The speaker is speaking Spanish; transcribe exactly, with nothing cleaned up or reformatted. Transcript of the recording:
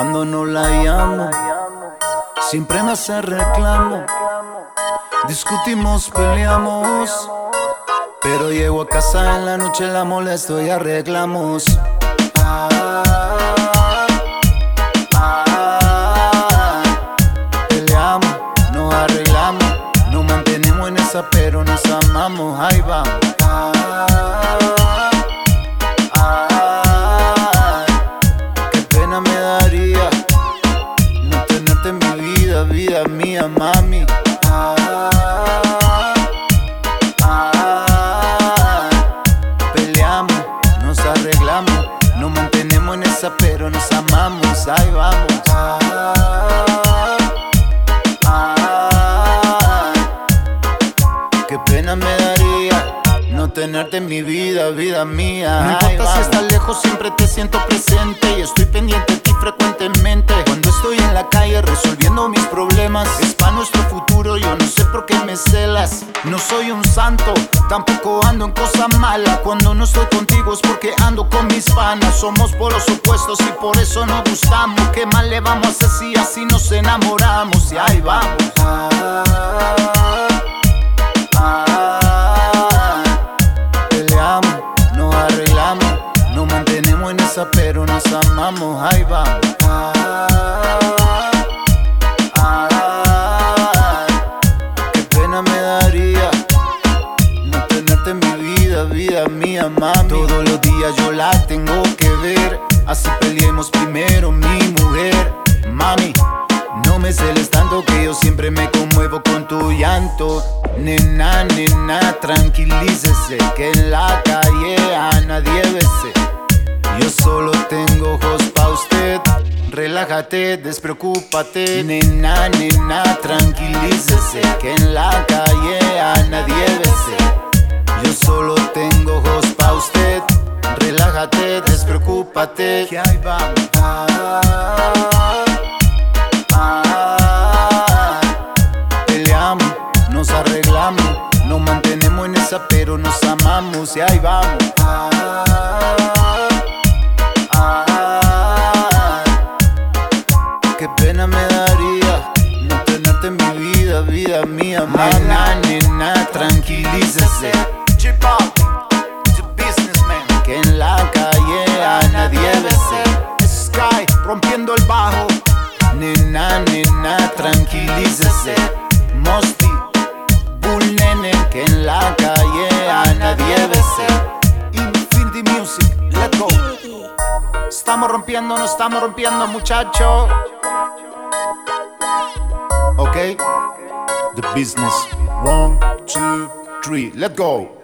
Cuando no la llamo, siempre me hace reclamo. Discutimos, peleamos, pero llego a casa en la noche, la molesto y arreglamos. Ah, ah, peleamos, nos arreglamos, nos mantenemos en esa, pero nos amamos. Ahí vamos. Ah, ah, qué pena me daría no tenerte en mi vida, vida mía, mami. Ah, ah, peleamos, nos arreglamos, nos mantenemos en esa, pero nos amamos. Ahí vamos. Ah, ah, qué pena me daría no tenerte en mi vida, vida mía. No importa si estás lejos, siempre te siento presente y estoy pendiente de ti frecuentemente. Cuando estoy en la calle resolviendo mis problemas, es para nuestro futuro, yo no sé por qué me celas. No soy un santo, tampoco ando en cosas malas. Cuando no estoy contigo es porque ando con mis panas. Somos polos opuestos y por eso nos gustamos. ¿Qué mal le vamos a hacer si así nos enamoramos? Y ahí vamos. Ah, ah, peleamos, nos arreglamos, nos mantenemos en esa, pero nos amamos. Ahí vamos. Ah, ah, qué pena me daría no tenerte en mi vida, vida mía, mami. Todos los días yo la tengo que ver, así peleemos primero, mi mujer. Mami, no me celes tanto que yo siempre me conmuevo con tu llanto. Nena, nena, tranquilícese, que en la calle a nadie bese. Yo solo tengo ojos pa' usted. Relájate, despreocúpate. Nena, nena, tranquilícese, que en la calle a nadie bese. Yo solo tengo ojos pa' usted. Relájate, despreocúpate. Que ahí vamos. Ah, ah, peleamos, nos arreglamos, nos mantenemos en esa, pero nos amamos. Y ahí vamos. Ah, ah, qué pena me daría no tenerte en mi vida, vida mía, nena, nena, tranquilícese. Que en la calle a nadie bese. Sky rompiendo el bajo. Nena, nena, tranquilícese. Mosty, Bull Nene, que en la calle a nadie bese. Infinity Music, let's go. Estamos rompiendo, no estamos rompiendo, muchacho. Ok, The Business. One, two, three, let's go.